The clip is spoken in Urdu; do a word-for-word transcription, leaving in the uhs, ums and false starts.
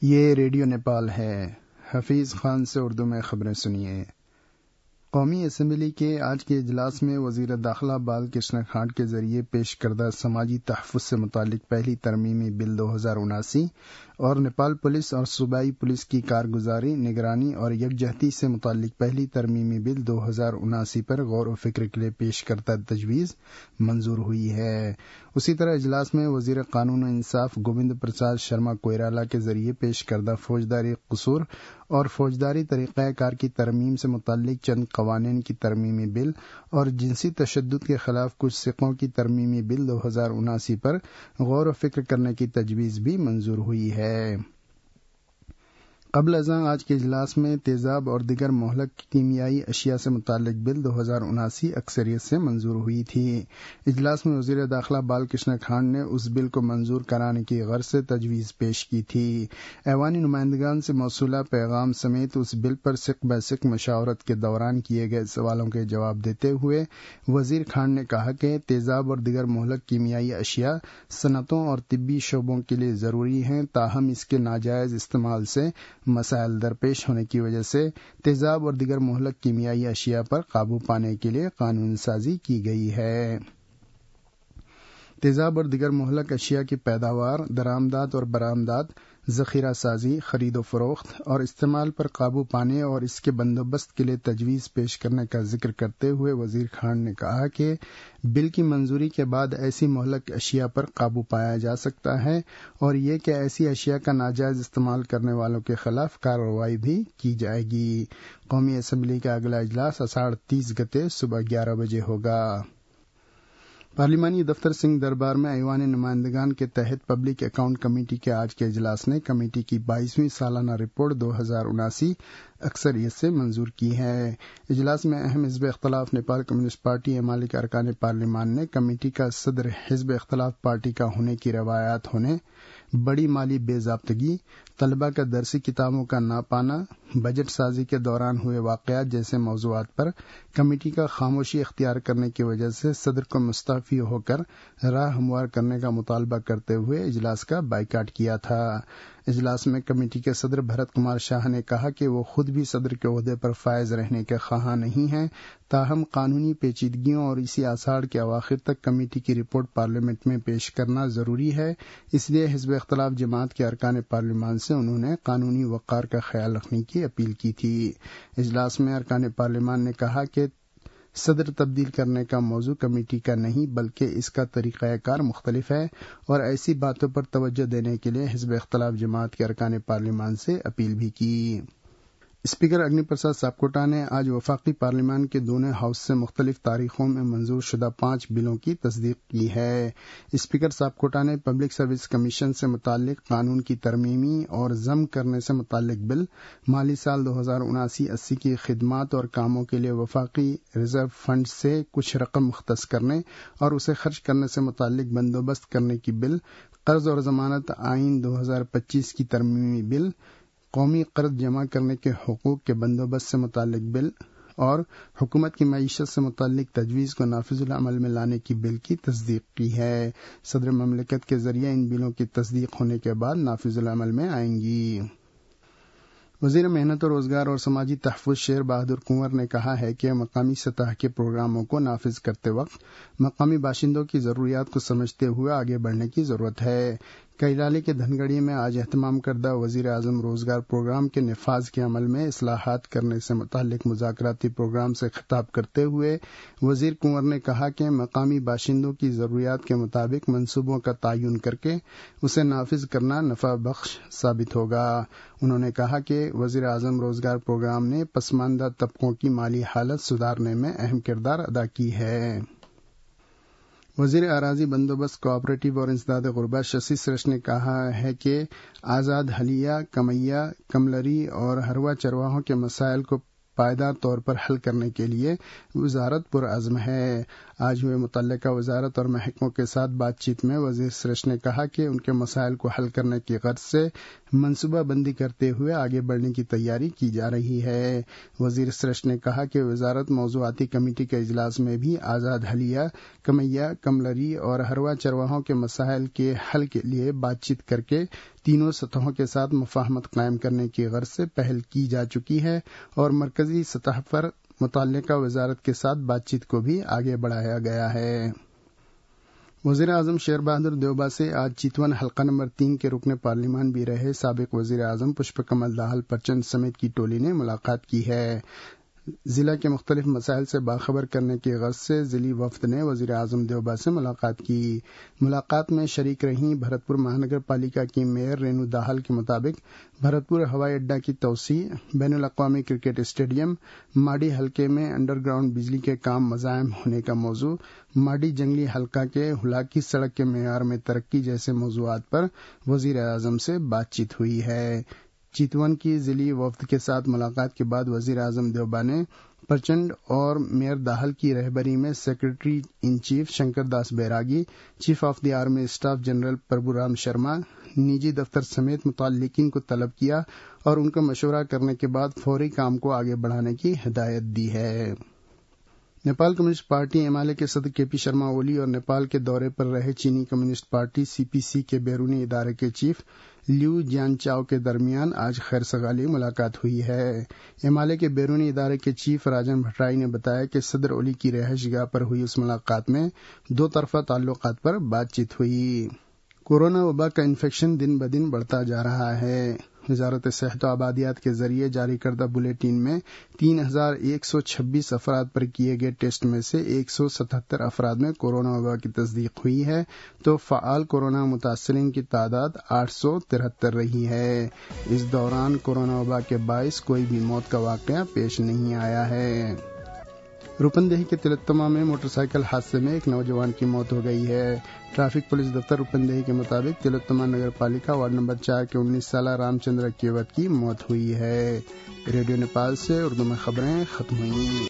یہ ریڈیو نیپال ہے۔ حفیظ خان سے اردو میں خبریں سنیے۔ قومی اسمبلی کے آج کے اجلاس میں وزیر داخلہ بال کرشن کھانڈ کے ذریعے پیش کردہ سماجی تحفظ سے متعلق پہلی ترمیمی بل دو ہزار اناسی اور نیپال پولیس اور صوبائی پولیس کی کارگزاری، نگرانی اور یکجہتی سے متعلق پہلی ترمیمی بل دو ہزار اناسی پر غور و فکر کے لیے پیش کردہ تجویز منظور ہوئی ہے۔ اسی طرح اجلاس میں وزیر قانون و انصاف گووند پرساد شرما کوئرالا کے ذریعے پیش کردہ فوجداری قصور اور فوجداری طریقہ کار کی ترمیم سے متعلق چند قوانین کی ترمیمی بل اور جنسی تشدد کے خلاف کچھ سکوں کی ترمیمی بل دو ہزار اناسی پر غور و فکر کرنے کی تجویز بھی منظور ہوئی ہے۔ قبل ازاں آج کے اجلاس میں تیزاب اور دیگر مہلک کیمیائی اشیاء سے متعلق بل دو ہزار اناسی اکثریت سے منظور ہوئی تھی۔ اجلاس میں وزیر داخلہ بال کرشن کھانڈ نے اس بل کو منظور کرانے کی غرض سے تجویز پیش کی تھی۔ ایوانی نمائندگان سے موصولہ پیغام سمیت اس بل پر سک بہ سک مشاورت کے دوران کیے گئے سوالوں کے جواب دیتے ہوئے وزیر کھانڈ نے کہا کہ تیزاب اور دیگر مہلک کیمیائی اشیاء صنعتوں اور طبی شعبوں کے لیے ضروری ہیں، تاہم اس کے ناجائز استعمال سے مسائل درپیش ہونے کی وجہ سے تیزاب اور دیگر مہلک کیمیائی اشیاء پر قابو پانے کے لیے قانون سازی کی گئی ہے۔ تیزاب اور دیگر مہلک اشیاء کی پیداوار، درآمدات اور برآمدات، ذخیرہ سازی، خرید و فروخت اور استعمال پر قابو پانے اور اس کے بندوبست کے لیے تجویز پیش کرنے کا ذکر کرتے ہوئے وزیر کھانڈ نے کہا کہ بل کی منظوری کے بعد ایسی مہلک اشیاء پر قابو پایا جا سکتا ہے اور یہ کہ ایسی اشیاء کا ناجائز استعمال کرنے والوں کے خلاف کارروائی بھی کی جائے گی۔ قومی اسمبلی کا اگلا اجلاس اساڑھ تیس گتے صبح گیارہ بجے ہوگا۔ پارلیمانی دفتر سنگھ دربار میں ایوان نمائندگان کے تحت پبلک اکاؤنٹ کمیٹی کے آج کے اجلاس نے کمیٹی کی بائیسویں سالانہ رپورٹ دو ہزار اناسی اکثریت سے منظور کی ہے۔ اجلاس میں اہم حزب اختلاف نیپال کمیونسٹ پارٹی ایمالے کے ارکان پارلیمان نے کمیٹی کا صدر حزب اختلاف پارٹی کا ہونے کی روایات ہونے، بڑی مالی بے ضابطگی، طلبہ کا درسی کتابوں کا نہ پانا، بجٹ سازی کے دوران ہوئے واقعات جیسے موضوعات پر کمیٹی کا خاموشی اختیار کرنے کی وجہ سے صدر کو مستعفی ہو کر راہ ہموار کرنے کا مطالبہ کرتے ہوئے اجلاس کا بائیکاٹ کیا تھا۔ اجلاس میں کمیٹی کے صدر بھرت کمار شاہ نے کہا کہ وہ خود بھی صدر کے عہدے پر فائز رہنے کے خواہاں نہیں ہیں، تاہم قانونی پیچیدگیوں اور اسی آثار کے اواخر تک کمیٹی کی رپورٹ پارلیمنٹ میں پیش کرنا ضروری ہے، اس لیے حزب اختلاف جماعت کے ارکان پارلیمان سے انہوں نے قانونی وقار کا خیال رکھنے کی اپیل کی تھی۔ اجلاس میں ارکان پارلیمان نے کہا کہ صدر تبدیل کرنے کا موضوع کمیٹی کا نہیں بلکہ اس کا طریقہ کار مختلف ہے اور ایسی باتوں پر توجہ دینے کے لیے حزب اختلاف جماعت کے ارکان پارلیمان سے اپیل بھی کی۔ اسپیکر اگنی پرساد ساپکوٹا نے آج وفاقی پارلیمان کے دونوں ہاؤس سے مختلف تاریخوں میں منظور شدہ پانچ بلوں کی تصدیق کی ہے۔ اسپیکر ساپکوٹا نے پبلک سروس کمیشن سے متعلق قانون کی ترمیمی اور ضم کرنے سے متعلق بل، مالی سال دو ہزار اناسی اسی کی خدمات اور کاموں کے لیے وفاقی ریزرو فنڈ سے کچھ رقم مختص کرنے اور اسے خرچ کرنے سے متعلق بندوبست کرنے کی بل، قرض اور ضمانت آئین دو ہزار پچیس کی ترمیمی بل، قومی قرض جمع کرنے کے حقوق کے بندوبست سے متعلق بل اور حکومت کی معیشت سے متعلق تجویز کو نافذ العمل میں لانے کی بل کی تصدیق کی ہے۔ صدر مملکت کے ذریعے ان بلوں کی تصدیق ہونے کے بعد نافذ العمل میں آئیں گی۔ وزیر محنت و روزگار اور سماجی تحفظ شیر بہادر کنور نے کہا ہے کہ مقامی سطح کے پروگراموں کو نافذ کرتے وقت مقامی باشندوں کی ضروریات کو سمجھتے ہوئے آگے بڑھنے کی ضرورت ہے۔ کیلالی کے دھنگڑی میں آج اہتمام کردہ وزیر اعظم روزگار پروگرام کے نفاذ کے عمل میں اصلاحات کرنے سے متعلق مذاکراتی پروگرام سے خطاب کرتے ہوئے وزیر کنور نے کہا کہ مقامی باشندوں کی ضروریات کے مطابق منصوبوں کا تعین کر کے اسے نافذ کرنا نفع بخش ثابت ہوگا۔ انہوں نے کہا کہ وزیر اعظم روزگار پروگرام نے پسماندہ طبقوں کی مالی حالت سدھارنے میں اہم کردار ادا کی ہے۔ وزیر اراضی بندوبست کوآپریٹو اور انسداد غربت ششی سرش نے کہا ہے کہ آزاد حلیہ، کمیا، کملری اور ہروا چرواہوں کے مسائل کو پائیدار طور پر حل کرنے کے لیے وزارت پرعزم ہے۔ آج ہوئے متعلقہ وزارت اور محکموں کے ساتھ بات چیت میں وزیر سرش نے کہا کہ ان کے مسائل کو حل کرنے کی غرض سے منصوبہ بندی کرتے ہوئے آگے بڑھنے کی تیاری کی جا رہی ہے۔ وزیر سرش نے کہا کہ وزارت موضوعاتی کمیٹی کے اجلاس میں بھی آزاد حلیہ، کمیا، کملری اور ہروا چرواہوں کے مسائل کے حل کے لیے بات چیت کر کے تینوں سطحوں کے ساتھ مفاہمت قائم کرنے کی غرض سے پہل کی جا چکی ہے اور مرکزی سطح پر متعلقہ وزارت کے ساتھ بات چیت کو بھی آگے بڑھایا گیا ہے۔ وزیر اعظم شیر بہادر دیوبا سے آج چیتون حلقہ نمبر تین کے رکن پارلیمان بھی رہے سابق وزیر اعظم پشپ کمل دہل پرچند سمیت کی ٹولی نے ملاقات کی ہے۔ ضلع کے مختلف مسائل سے باخبر کرنے کی غرض سے ضلعی وفد نے وزیر اعظم دیوبا سے ملاقات کی۔ ملاقات میں شریک رہیں بھرتپور مہانگر پالیکا کی میئر رینو داہل کے مطابق بھرتپور ہوائی اڈہ کی توسیع، بین الاقوامی کرکٹ اسٹیڈیم، ماڈی حلقے میں انڈر گراؤنڈ بجلی کے کام مزاحم ہونے کا موضوع، ماڈی جنگلی حلقہ کے ہلاکی سڑک کے معیار میں ترقی جیسے موضوعات پر وزیر اعظم سے بات چیت ہوئی ہے۔ چیتون کی ضلعی وفد کے ساتھ ملاقات کے بعد وزیر اعظم دیوبا نے پرچنڈ اور میئر داہل کی رہبری میں secretary in chief Shankar Das Bairagi, chief of the army staff general Prabhu Ram Sharma, نجی دفتر سمیت متعلقین کو طلب کیا اور ان کا مشورہ کرنے کے بعد فوری کام کو آگے بڑھانے کی ہدایت دی ہے۔ Nepal communist party M L A کے صدر کے پی شرما اولی اور نیپال کے دورے پر رہے چینی کمیونسٹ پارٹی سی پی سی کے بیرونی ادارے کے چیف لیو جیان چاؤ کے درمیان آج خیر سگالی ملاقات ہوئی ہے۔ ایم ایل اے کے بیرونی ادارے کے چیف راجن بھٹرائی نے بتایا کہ صدر اولی کی رہائش گاہ پر ہوئی اس ملاقات میں دو طرفہ تعلقات پر بات چیت ہوئی۔ کورونا وبا کا انفیکشن دن بدن بڑھتا جا رہا ہے۔ وزارت صحت و آبادیات کے ذریعے جاری کردہ بلیٹن میں تین ہزار ایک سو چھبیس افراد پر کیے گئے ٹیسٹ میں سے ایک سو ستہتر افراد میں کورونا وبا کی تصدیق ہوئی ہے تو فعال کورونا متاثرین کی تعداد آٹھ سو ترہتر رہی ہے۔ اس دوران کورونا وبا کے باعث کوئی بھی موت کا واقعہ پیش نہیں آیا ہے۔ روپن دیہی کے تلتما میں موٹر سائیکل حادثے میں ایک نوجوان کی موت ہو گئی ہے۔ ٹریفک پولیس دفتر روپن دیہی کے مطابق تلتما نگر پالیکا وارڈ نمبر چار کے انیس سالہ رام چندر کیوت کی موت ہوئی ہے۔ ریڈیو نیپال سے اردو میں خبریں ختم ہوئیں۔